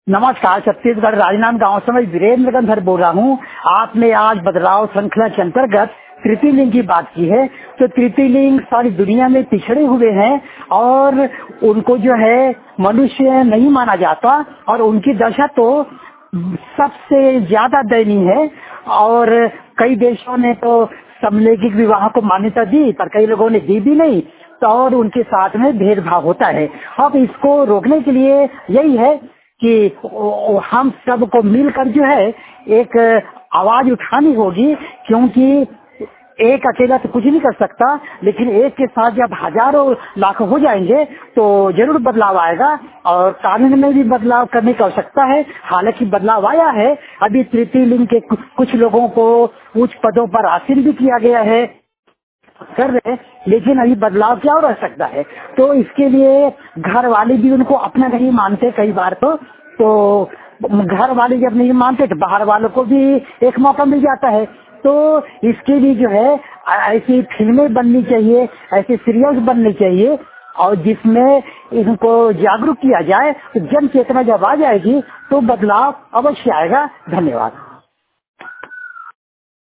नमस्कार, छत्तीसगढ़ राजनांद गांव से मैं वीरेंद्र गंधर बोल रहा हूँ। आपने आज बदलाव श्रृंखला के अंतर्गत तृतीय लिंग की बात की है। तो तृतीय लिंग सारी दुनिया में पिछड़े हुए हैं और उनको जो है मनुष्य नहीं माना जाता और उनकी दशा तो सबसे ज्यादा दयनीय है। और कई देशों ने तो समलैंगिक विवाह को मान्यता दी, पर कई लोगों ने दी भी नहीं, तो और उनके साथ में भेदभाव होता है। अब इसको रोकने के लिए यही है कि हम सबको मिलकर जो है एक आवाज उठानी होगी, क्योंकि एक अकेला तो कुछ नहीं कर सकता, लेकिन एक के साथ जब हजारों लाखों हो जाएंगे तो जरूर बदलाव आएगा। और कानून में भी बदलाव करने की आवश्यकता है। हालांकि बदलाव आया है, अभी तृतीय लिंग के कुछ लोगों को उच्च पदों पर आसीन भी किया गया है, कर रहे हैं, लेकिन अभी बदलाव क्या रह सकता है। तो इसके लिए घर वाले भी उनको अपना नहीं मानते कई बार। तो घर वाले जब नहीं मानते तो बाहर वालों को भी एक मौका मिल जाता है। तो इसके लिए जो है ऐसी फिल्में बननी चाहिए, ऐसे सीरियल्स बनने चाहिए और जिसमें इनको जागरूक किया जाए। तो जन चेतना जब आ जाएगी तो बदलाव अवश्य आएगा। धन्यवाद।